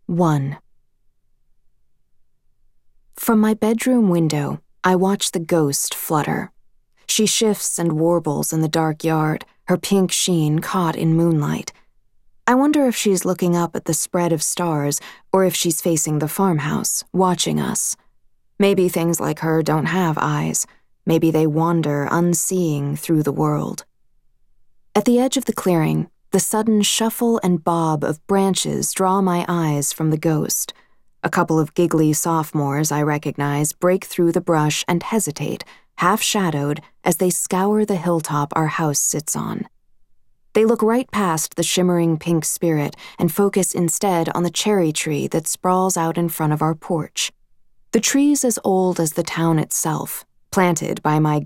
1. From my bedroom window, I watch the ghost flutter. She shifts and warbles in the dark yard, her pink sheen caught in moonlight. I wonder if she's looking up at the spread of stars or if she's facing the farmhouse, watching us. Maybe things like her don't have eyes. Maybe they wander unseeing through the world. At the edge of the clearing, the sudden shuffle and bob of branches draw my eyes from the ghost. A couple of giggly sophomores I recognize break through the brush and hesitate, half-shadowed, as they scour the hilltop our house sits on. They look right past the shimmering pink spirit and focus instead on the cherry tree that sprawls out in front of our porch. The tree's as old as the town itself, planted by my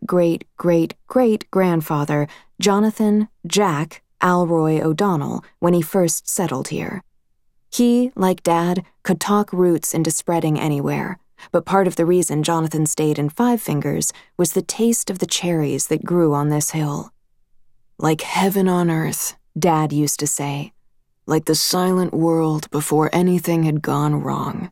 great-great-great-great-grandfather, Jonathan Jack Alroy O'Donnell, when he first settled here. He, like Dad, could talk roots into spreading anywhere, but part of the reason Jonathan stayed in Five Fingers was the taste of the cherries that grew on this hill. Like heaven on earth, Dad used to say. Like the silent world before anything had gone wrong.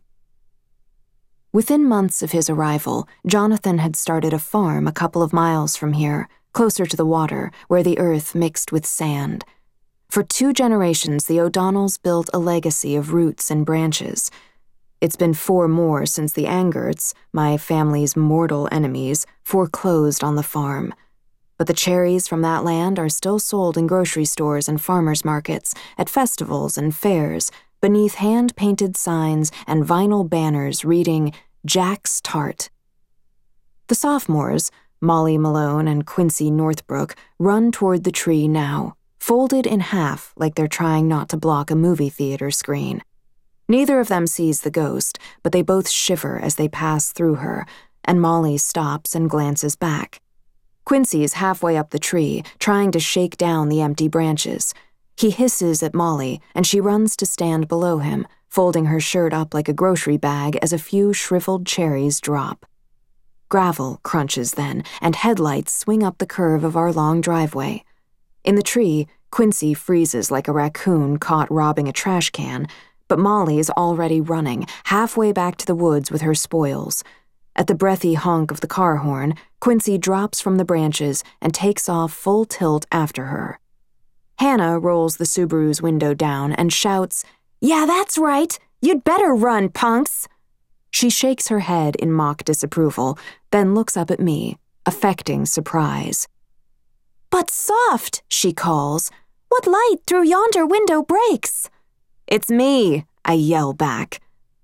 Within months of his arrival, Jonathan had started a farm a couple of miles from here, closer to the water, where the earth mixed with sand. For 2 generations, the O'Donnells built a legacy of roots and branches. It's been 4 more since the Angerts, my family's mortal enemies, foreclosed on the farm. But the cherries from that land are still sold in grocery stores and farmers markets, at festivals and fairs, beneath hand-painted signs and vinyl banners reading, Jack's Tart. The sophomores, Molly Malone and Quincy Northbrook, run toward the tree now, folded in half like they're trying not to block a movie theater screen. Neither of them sees the ghost, but they both shiver as they pass through her, and Molly stops and glances back. Quincy's halfway up the tree, trying to shake down the empty branches. He hisses at Molly, and she runs to stand below him, folding her shirt up like a grocery bag as a few shriveled cherries drop. Gravel crunches then, and headlights swing up the curve of our long driveway. In the tree, Quincy freezes like a raccoon caught robbing a trash can, but Molly is already running, halfway back to the woods with her spoils. At the breathy honk of the car horn, Quincy drops from the branches and takes off full tilt after her. Hannah rolls the Subaru's window down and shouts, "Yeah, that's right! You'd better run, punks!" She shakes her head in mock disapproval, then looks up at me, affecting surprise. "But soft," she calls. "What light through yonder window breaks?" "It's me," I yell back.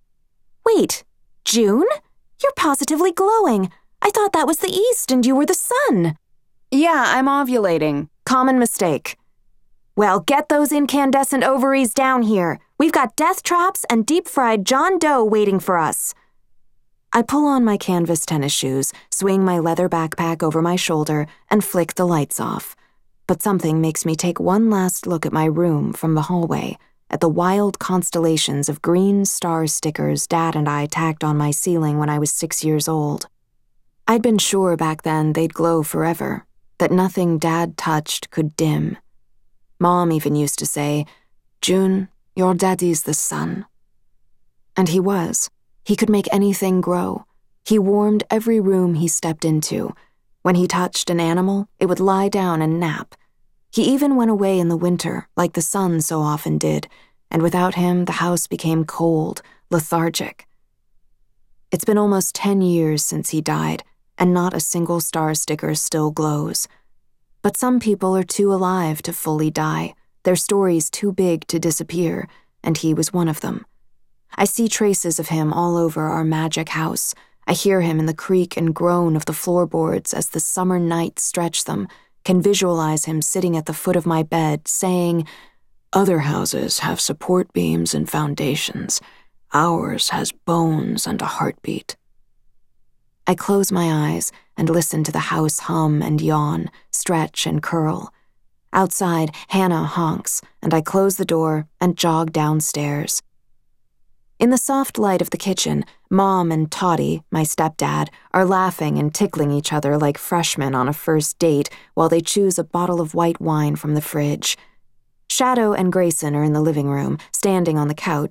"Wait, June? You're positively glowing. I thought that was the east and you were the sun." "Yeah, I'm ovulating. Common mistake." "Well, get those incandescent ovaries down here. We've got death traps and deep-fried John Doe waiting for us." I pull on my canvas tennis shoes, swing my leather backpack over my shoulder, and flick the lights off. But something makes me take one last look at my room from the hallway, at the wild constellations of green star stickers Dad and I tacked on my ceiling when I was 6 years old. I'd been sure back then they'd glow forever, that nothing Dad touched could dim. Mom even used to say, "June, your daddy's the sun." And he was. He could make anything grow. He warmed every room he stepped into. When he touched an animal, it would lie down and nap. He even went away in the winter, like the sun so often did, and without him the house became cold, lethargic. It's been almost 10 years since he died, and not a single star sticker still glows. But some people are too alive to fully die, their stories too big to disappear, and he was one of them. I see traces of him all over our magic house. I hear him in the creak and groan of the floorboards as the summer nights stretch them, can visualize him sitting at the foot of my bed, saying, "Other houses have support beams and foundations. Ours has bones and a heartbeat." I close my eyes and listen to the house hum and yawn, stretch and curl. Outside, Hannah honks, and I close the door and jog downstairs. In the soft light of the kitchen, Mom and Toddy, my stepdad, are laughing and tickling each other like freshmen on a first date while they choose a bottle of white wine from the fridge. Shadow and Grayson are in the living room, standing on the couch,